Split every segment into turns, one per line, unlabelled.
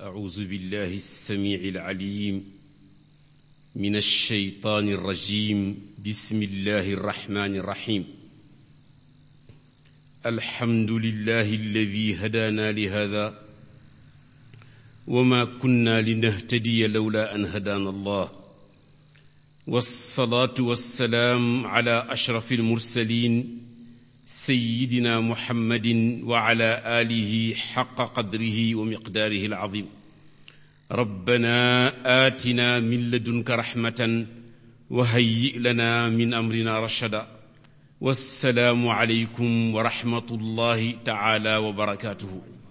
أعوذ بالله السميع العليم من الشيطان الرجيم بسم الله الرحمن الرحيم الحمد لله الذي هدانا لهذا وما كنا لنهتدي لولا أن هدانا الله والصلاة والسلام على أشرف المرسلين سيدنا محمد وعلى آله حق قدره ومقداره العظيم ربنا آتنا من لدنك رحمة وهيئ لنا من أمرنا رشدا والسلام عليكم ورحمة الله تعالى وبركاته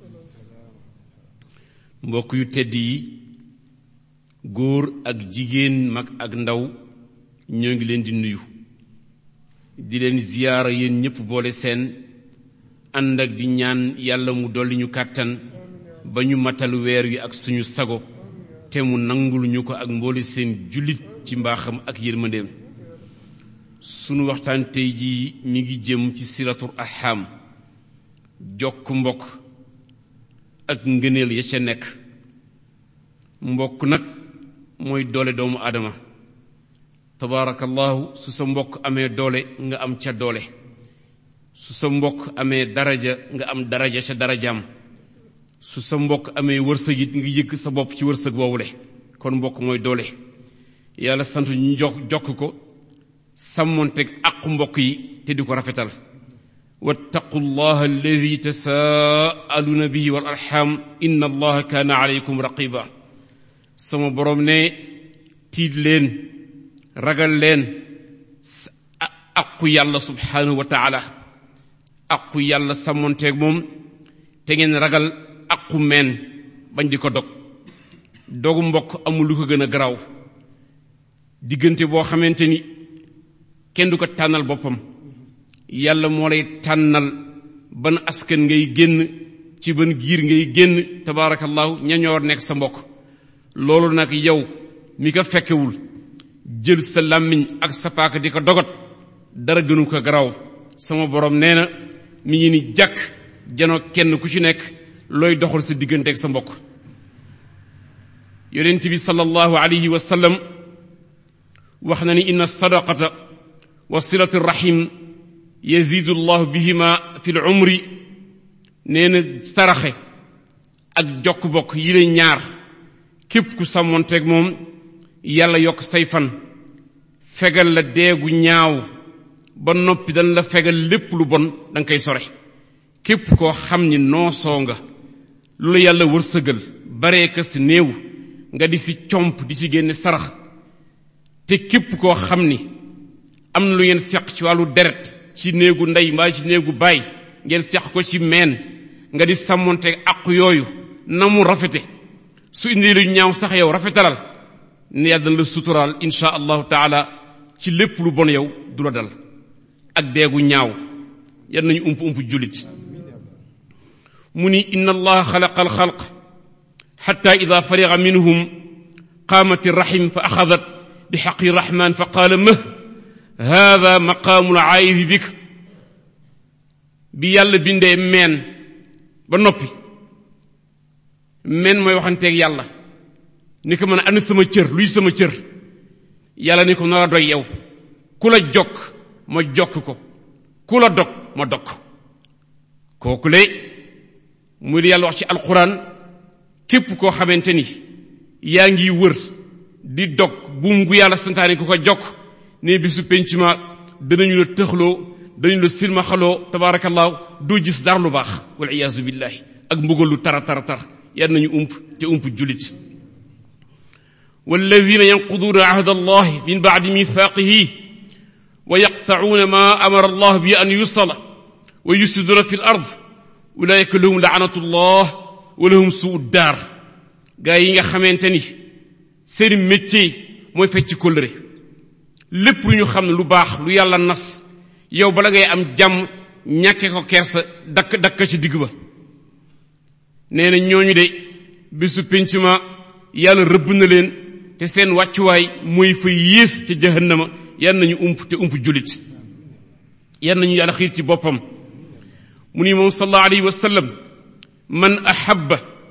mbokk yu tedd yi góor ak jigéen mag ak ndaw ñoo ngi leen di nuyu di leen ziyaara yéen ñépp boole seen ànd ak di ñaan yàlla mu dolli ñu kàttan ba ñu matal weer wi ak suñu sago te mu nangul ñu ko ak mboole seen jullit ci mbaaxam ak yërmandeem sunu waxtaan tey ji mi ngi jëm ci silatul arham jokk mbokk ak ngëneel ya ca nekk mbokk nag mooy doole doomu aadama tabaarakallahu su sa mbokk amee doole nga am ca doole su sa mbokk amee daraja nga am daraja ca darajaam su sa mbokk amee wërsëg it nga yëgg sa bopp ci wërsëg woowule kon mbokk mooy doole yàlla sant ñu jokk ko sàmmonteeg aqu mbokk yi te di ko rafetal wattaqullaha alladi tasaaluna bihi wal arham inna allaha kaana alaykum raqiba sama boroom ne tiit leen ragal leen aqu yàlla subhanahu wa taala aqu yàlla sàmmonteeg moom te ngeen ragal aqu meen bañ di ko dog dogu mbokk amul lu ko gën a garaaw diggante boo xamante ni kenn du ko tànnal boppam yàlla moo lay tànnal ban askan ngay génn ci ban giir ngay génn tabaarakallahu ñañoor nekk sa mbokk loolu nag yow mi ko fekkewul jël sa làmmiñ ak sa paaka di ko dogot dara gënu ko garaaw sama borom nee na mi ngi ni jàkk janoo kenn ku ci nekk looy doxal sa diggante ak sa mbokk yonent bi sallallahu alayhi wa sallam wax na ni inna sadaqata wa silati rahim yazidu llahu bihima fi l umri nee na saraxe ak jokk bokk yi la ñaar képp ku sàmmonteeg moom yàlla yokk say fan fegal la deegu ñaaw ba noppi dañ la fegal lépp lu bon danga koy sore képp koo xam ni noosoo nga lu la yàlla wërsëgal baree ka si néew nga di si comp di ci génne sarax te képp koo xam ni am na lu ngeen seq ci wàllu deret ci néegu ndey mbaa ci néegu baay ngeen seq ko ci meen nga di sàmmonte aqu yooyu na mu rafete su indi lu ñaaw sax yow rafetalal ne yàlla dana la suturaal insha allahu taala ci lépp lu bon yow du la dal ak deegu ñaaw yal nañu ump jullit mu ni inna allaha xalaqa alxalq xatta ida fariga minhum qaamat irrahim fa axadat bi xaqi rahman fa qaala mah hada maqaamul aayifi bik bi yàlla bindee meen ba noppi meen mooy waxanteeg yàlla ni ko mën a ana sama cër luy sama cër yàlla ni ko na la doy yow ku la jokk ma jokk ko ku la dog ma dog kooku le muy li yàlla wax ci alquran képp koo xamante ni yaa ngi wër di dog buum gu yàlla santaane ku ko jokk ne bisu penc ma danañu la tëxloo danañu la silmaxaloo tabaarakallaahu doo gis dara lu baax wal iyaazu billahi ak mbugal lu tara yar nañu te jullit walladina yanquduuna ahda allah min ba'di mithaqihi wa yaqta'uuna ma amara allah bi an yusala wa yufsiduuna fi l ard ulaika lahum la'natullah wa lahum su'u daar gaa yi nga xamante ni seen métier mooy fecc kóllëre lépp lu ñu xam ne lu baax lu yàlla nas yow bala ngay am jàmm ñàkke ko kersa dakk ci digg ba nee na ñooñu de bisu pénc ma yàlla rëbb na leen te seen wàccuwaay mooy fa yées ca jahannama yal nañu te jullit yal nañu yàlla xiir ci boppam mu ni moom sallallahu alayhi wa sallam man ahabba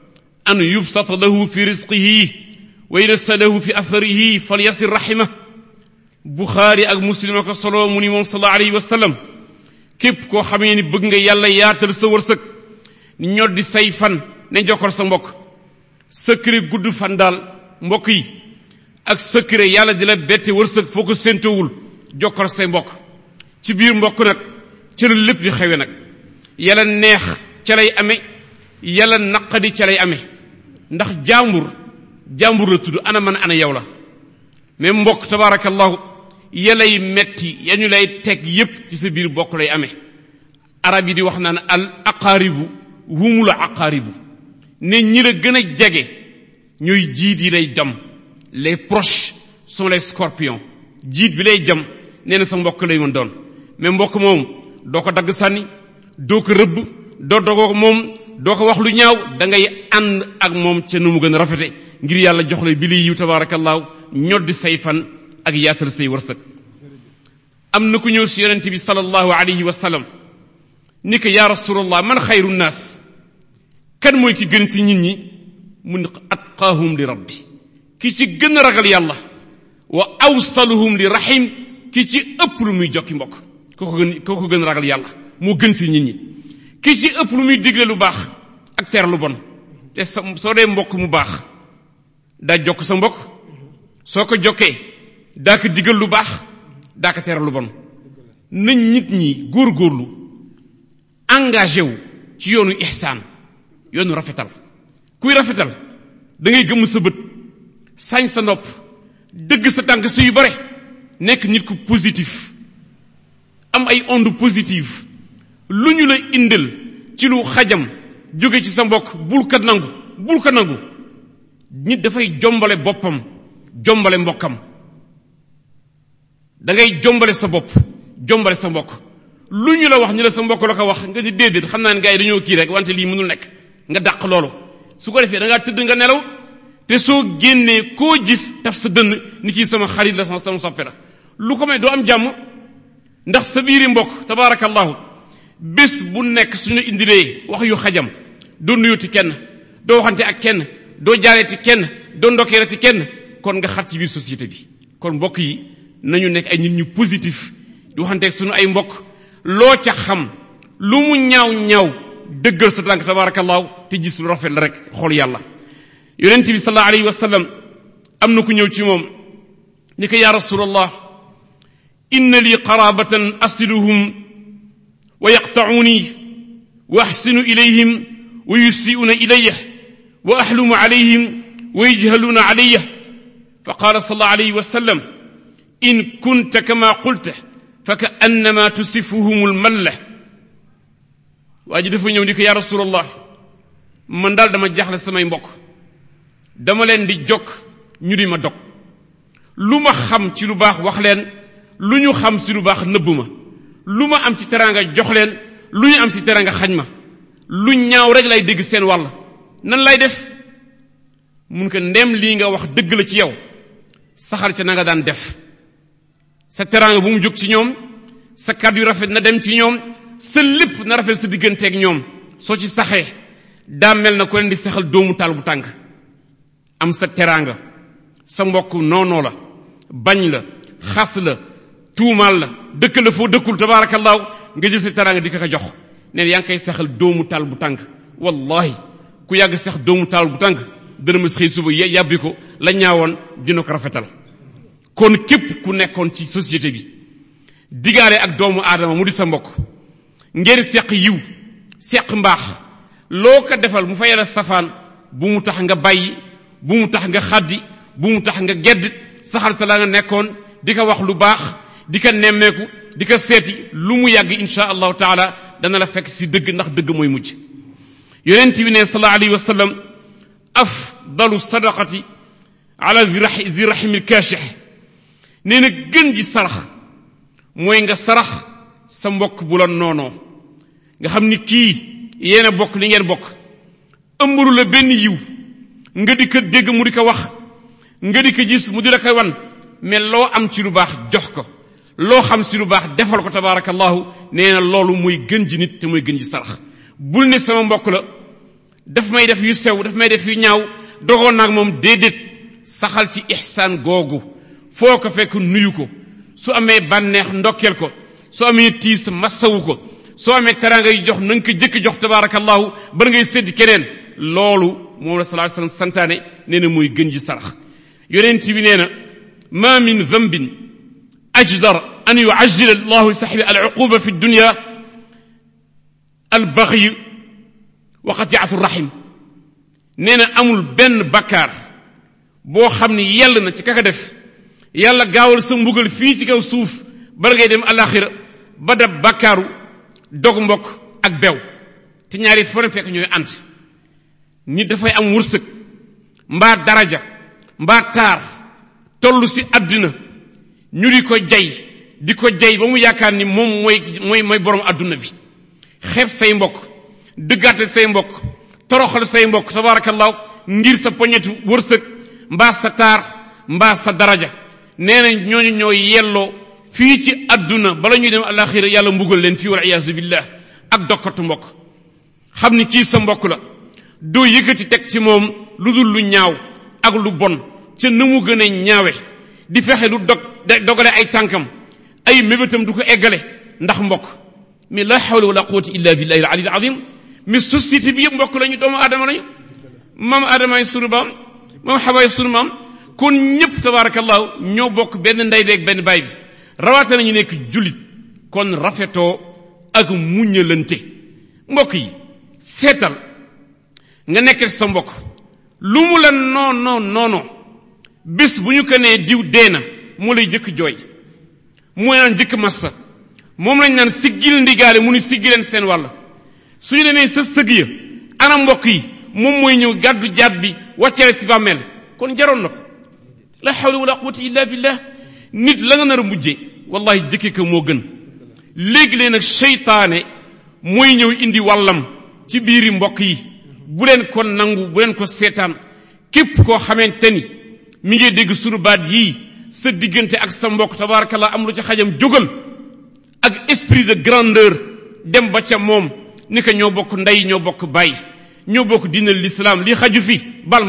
an yubsata lahu fi rizqihi wa yunassa lahu fi atharihi falyasir rahimah. Buxaari ak Muslim ko solo mu ni moom sallallahu alayhi wa sallam képp koo xamee ni bëgg nga yàlla yaatal sa wërsëg ni ñoddi say fan ne jokkal sa mbokk. secret gudd fan daal mbokk yi ak secret yàlla di la bette wërsëg foo ko séentowul jokkal say mbokk. ci biir mbokk nag ca la lépp di xewe nag yàlla neex ca lay amee yàlla naqadi ca lay amee ndax jàmbur la tudd ana man ana yow la. mais mbokk tabarakallahu yalay metti yañu lay teg yépp ci sa biir mbokk lay amee. arab yi di wax naan al aqaaribu humul aqaaribu ne ñi la gën a jege ñooy jiit yi lay jam. les proches sont les scorpions. jiit bi lay jam nee na sa mbokk lay mën doon. mais mbokk moom doo ko dagg sànni doo ko rëbb doo dogoo moom doo ko wax lu ñaaw da ngay ànd ak moom ca nu mu gën a rafete ngir yàlla jox la bi liy yiw tabarakallahu ñoddi say fan ak yaatal say wërsëg. am na ku ñëw si yonente bi sallallahu alayhi wa sallam ni ko yaa rasulallah man xayru naas kan mooy ki gën si nit ñi mu ni atqaahum li rabbi ki ci gën a ragal yàlla wa awsaluhum li rahim ki ci ëpp lu muy jokki mbokk koo ko gën a ragal yàlla moo gën si nit ñi. ki ci ëpp lu muy digle lu baax ak tere lu bon te soo dee mbokk mu baax daa jokk sa mbokk soo ko jokkee daa ko digal lu baax daa ko tere lu bon. nañ nit ñi góorgóorlu engagé wu ci yoonu ihsaan yoonu rafetal. kuy rafetal da ngay gëmm sa bët sañ sa nopp dëgg sa tànk si yu bare nekk nit ku positif am ay onde positive. lu ñu la indil ci lu xajam jóge ci sa mbokk bul ko nangu. nit dafay jombale boppam jombale mbokkam. da ngay jombale sa bopp jombale sa mbokk. lu ñu la wax ñu la sa mbokk la ko wax nga ni déedéet xam naa ne gars yi dañoo kii rek wante lii mënul nekk nga dàq loolu. su ko defee da ngaa tëdd nga nelaw te soo génnee koo gis taf sa dënn ni kii sama xarit la sama soppe la. lu ko may doo am jàmm ndax sa biiri mbokk tabarakallahu bés bu nekk suñu indilee wax yu xajam doo nuyuti kenn doo waxante ak kenn doo jaareeti kenn doo ndokkeerati kenn kon nga xat ci biir société bi. kon mbokk yi nañu nekk ay nit ñu positif di waxante ak suñu ay mbokk loo ca xam lu mu ñaaw dëggal sa tànk tabarakallahu te gis lu rafet la rek xool yàlla. yonent bi sallallahu alayhi wa sallam am na ku ñëw ci moom ni ko yaa rasulallah inna li qarabatan asiluhum wa yaqta'uni wa ahsinu ilayhim wa yusi'una ilayya wa ahlumu alayhim wa yajhaluna alayya fa qala sallallahu alayhi wa sallam in kunta kama qulta fa ka'annama tusifuhum al-malla. waa ji dafa ñëw ni ko yaa rasulallah man daal dama jaaxle samay mbokk dama leen di jokk ñu di ma dog. lu ma xam ci lu baax wax leen lu ñu xam ci lu baax nëbb ma lu ma am ci teraanga jox leen lu ñu am ci teraanga xañ ma lu ñaaw rek lay dégg seen wàll nan lay def. mun ko ndem lii nga wax dëgg la ci yow saxal ca na nga daan def. sa teraanga bu mu jóg ci ñoom sa kàddu yu rafet na dem ci ñoom sa lépp na rafet sa digganteeg ñoom soo ci saxee daa mel na ko leen di saxal doomu taal bu tàng. am sa teraanga sa mbokk noonoo la bañ la xas la tuumaal la dëkk la foo dëkkul tabaarakallaahu nga jël sa teraanga di ko jox neen yaa ngi koy saxal doomu taal bu tàng. wallahi ku yàgg sax doomu taal bu tàng dana ma xëy suba yàbbi ko la ñaawoon dina ko rafetal. kon képp ku nekkoon ci société bi digaale ak doomu aadama mu di sa mbokk ngeen seq yiw seq mbaax loo ko defal mu fayal safaan bu mu tax nga bàyyi bu mu tax nga xaddi bu mu tax nga gedd saxal sa la nga nekkoon di ko wax lu baax di ko nemmeeku di ko seeti lu mu yàgg insha allahu taala dana la fekk si dëgg ndax dëgg mooy mujj. yonent bi ne sallallahu alayhi wa sallam afdalu sadaqati ala zi rahimil kaashih nee na gën ji sarax mooy nga sarax sa mbokk bu la noonoo nga xam ni kii yéen a bokk li ngeen bokk ëmbaru la benn yiw nga di ko dégg mu di ko wax nga di ko gis mu di la koy wan mais loo am ci lu baax jox ko loo xam ci lu baax defal ko tabaarakallahu nee na loolu mooy gën ji nit te mooy gën ji sarax. bul ne sama mbokk la daf may def yu sew daf may def yu ñaaw dogoon naag moom déedéet saxal ci ihsaan googu foo ko fekk nuyu ko su amee bànneex ndokkeel ko su amee tiis massawu ko soo amee teraanga yu jox na nga ko jëkk jox tabarakallahu bar ngay sédd keneen loolu moom la sallallahu alayhi wasallam santaane nee na mooy gën ji sarax yonent bi nee na ma min dhanbin ajdar an yu'ajjila allahu li sahibi al-uquba fi dunya al-baghy wa qati'atu rahim nee na amul benn bakkaar boo xam ne yell na ci kaka def yàlla gaawal sa mbugal fii ci kaw suuf bala ngay dem alaxira ba dab bakkaaru dog mbokk ak bew te ñaari foo fekk ñooy ànd nit dafay am wërsëg mbaa daraja mbaa taar tollu ci àddina ñu di ko jay ba mu yaakaar ni moom mooy borom àdduna bi xeeb say mbokk dëggaate say mbokk toroxal say mbokk tabarakallahu ngir sa poñetu wërsëg mbaa sa taar mbaa sa daraja nee na ñooñu ñoo yelloo fii ci àdduna bala ñuy dem alaxira yàlla mbugal leen fii wal iyaazu billah ak dokkatu mbokk xam ni kii sa mbokk la doo yëkkati teg ci moom lu dul lu ñaaw ak lu bon ca na mu gën a ñaawe di fexe lu dogale ay tànkam ay mébétam du ko eggale ndax mbokk mais la hawla wala quwwata illa billahi al ali al azim mais société bi yëpp mbokk lañu doomu aadama lañu maam aadamaay sunu baam maam xawaay sunu maam kon ñëpp tabarakallahu ñoo bokk benn ndey beeg benn baay bi rawaate nañu nekk jullit kon rafetoo ak muñalante mbokk yi seetal nga nekk sa mbokk lu mu la non bés bu ñu ko nee diw dee na moo lay jëkk jooy mooy naan jëkk massa moom lañ naan siggil ndigaale mu ni siggileen seen wàll suñu demee sa sëg ya ana mbokk yi moom mooy ñëw gàddu jaat bi wàccale si bàmmeel kon jaroon na ko la hawla wala quwwata illa billah nit la nga nar a mujjee wallahi jëkke ko moo gën léegi-leen nag seytaane mooy ñëw indi wàllam ci biiri mbokk yi bu leen ko nangu bu leen ko seetaan képp koo xamante ni mi ngi dégg sunu baat yii sa diggante ak sa mbokk tabarakallah am lu ci xajam jógal ak esprit de grandeur dem ba ca moom ni ko ñoo bokk ndey ñoo bokk baay ñoo bokk diina l'islam li xaju fi bal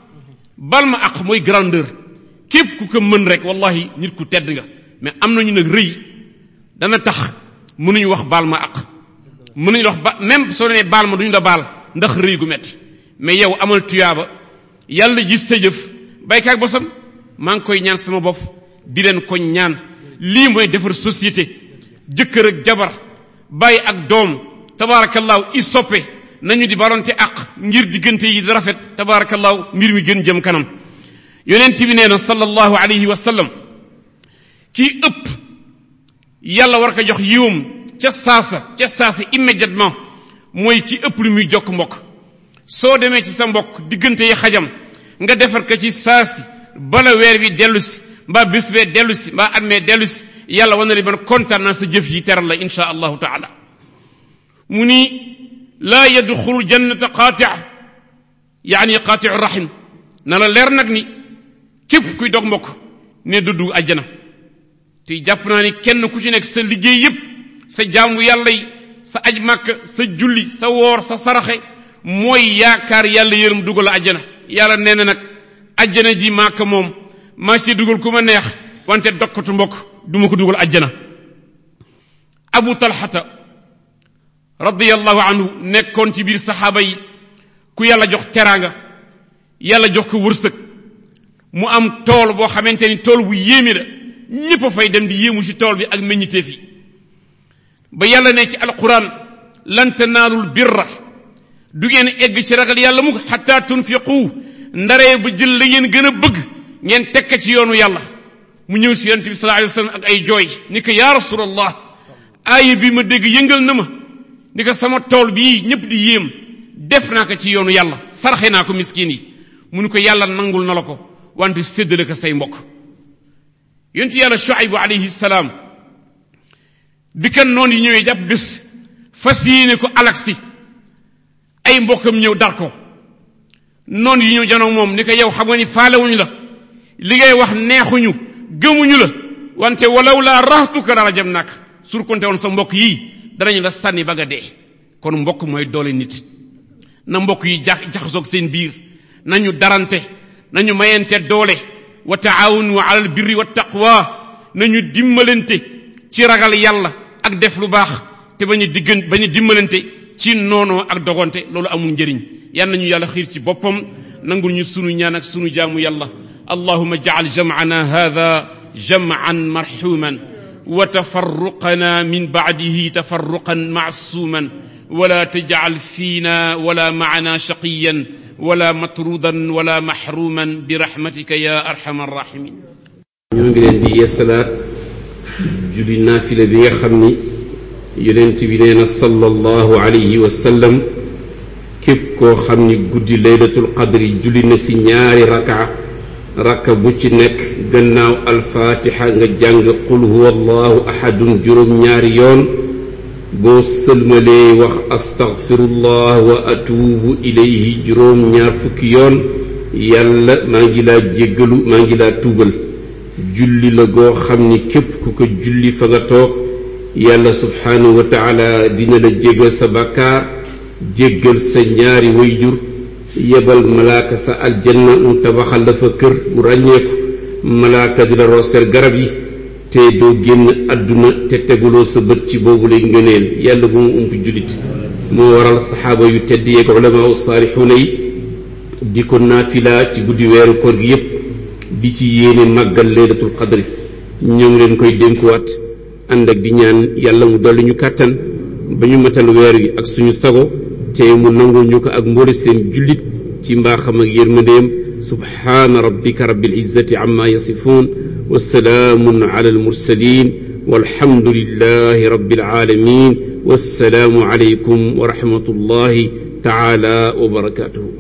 ma aq mooy grandeur képp ku ko mën rek wallahi nit ku tedd nga mais am nañu nag rëy dana tax mënuñu wax baal ma aq mënuñu wax ba même soo nee baal ma duñu la baal ndax rëy gu metti mais yow amal tuyaaba yàlla gis sa jëf baykaak bosam maa ngi koy ñaan sama bopp di leen ko ñaan lii mooy defar société jëkkër ak jabar bàyyi ak doom tabarakallahu i soppe nañu di balonte ak ngir diggante yi di rafet tabarakallahu mbir mi gën jëm kanam yonent bi nee na sallallahu alayhi wa sallam kii ëpp yàlla war ko jox yiwam ca saasa immédiatement mooy ki ëpp lu muy jokk mbokk soo demee ci sa mbokk diggante yi xajam nga defar ko ci saasi bala weer wi dellu si mbaa bés bee dellu si mbaa at mee dellu si yàlla wan na li ban kontaan naa sa jëf yi teral la insha allahu taala mu ni laa yadxulu jannata qaati' yaani qaati'u rahim na la leer nag ni képp kuy dog mbokk ne du dugg àjjana te jàpp naa ni kenn ku ci nekk sa liggéey yépp sa jaamu yàlla yi sa aj màkk sa julli sa woor sa saraxe mooy yaakaar yàlla yërëm dugal àjjana yàlla nee na nag àjjana ji maaka moom maa ci dugal ku ma neex wante dokkatu mbokk duma ko dugal àjjana abu talhata radiyallahu anhu nekkoon ci biir saxaaba yi ku yàlla jox teraanga yàlla jox ko wërsëg mu am tool boo xamante ni tool bu yéeme la ñépp a fay dem di yéemu ci tool bi ak meññiteef yi ba yàlla ne ci alquran lan tanaalul birra du ngeen egg ci ragal yàlla mukk xataa tunfiqu ndaree ba jël la ngeen gën a bëgg ngeen tekk ci yoonu yàlla mu ñëw si yonent bi sallallahu alayhi wasallam ak ay jooy ni ko yaa rasulallah aaya bi ma dégg yëngal na ma ni ko sama tool bii ñëpp di yéem def naa ko ci yoonu yàlla saraxe naa ko miskin yi mu ni ko yàlla nangul na la ko wante séddale ko say mbokk yonent yàlla Shuaybu alayhi salaam bi kan noon yi ñëwee jàpp bés fas yéene ko alaksi ay mbokkam ñëw dar ko noon yi ñëw janoog moom ni ko yow xam nga ni faalewuñu la li ngay wax neexuñu gëmuñu la wante walaw laa rahtuka la rajamnak sur konte woon sa mbokk yii danañu la sànni ba nga dee kon mbokk mooy doole nit na mbokk yi jaxasoog seen biir nañu darante nañu mayante doole wa taawunu alal birri wat taqwa nañu dimbalante ci ragal yàlla ak def lu baax te bañu dimbalante ci noonoo ak dogonte loolu amul njëriñ yal nañu yàlla xiir ci boppam nangul ñu sunu ñaan ak sunu jaamu yàlla allahumma ja'al jam'ana hadha jam'an marhuman wa tafarruqana min ba'dihi tafarruqan ma'suman wala taj'al fina wala ma'ana shaqiyan wala matrudan wala mahruman bi rahmatika ya arhamar rahimin.
ñoo ngi leen di yeesalaat julli naafila bi nga xam ni yonent bi nee na sallallahu alayhi wa sallam képp koo xam ni guddi laylatul qadri julli na si ñaari raka bu ci nekk gannaaw alfaatixa nga jàng qul huwa allahu ahadun juróom-ñaari yoon boo sëlmalee wax astaghfirullah wa atuubu ilayhi juróom-ñaar fukki yoon yàlla maa ngi laa jéggalu maa ngi laa tuubal julli la goo xam ni képp ku ko julli fa nga toog yàlla subhaanahu wa taala dina la jéggal sa bàkkaar jéggal sa ñaari wayjur yebal malaaka sa aljanna mu tabaxal la fa kër bu ràññeeku malaaka di la rooseel garab yi te doo génn àdduna te teguloo sa bët ci boobu lay ngëneel yàlla bu mu ump jullit moo waral saxaaba yu tedd yeeg ulamaa u saalixuuna yi di ko naafila ci guddi weeru koor gi yépp di ci yéene màggal laylatul qadri ñoo ngi leen koy dénkuwaat ànd ak di ñaan yàlla mu dolli ñu kàttan ba ñu matal weer wi ak suñu sago te mu nangul ñu ko ak mboole seen jullit ci mbaaxam ak yërmandeem subhaana rabbika rabbil izzati amma yasifun wa salaamun ala al mursalin walhamdulillahi rabbil alamin wassalaamu alaykum wa rahmatullahi taala wa barakatuhu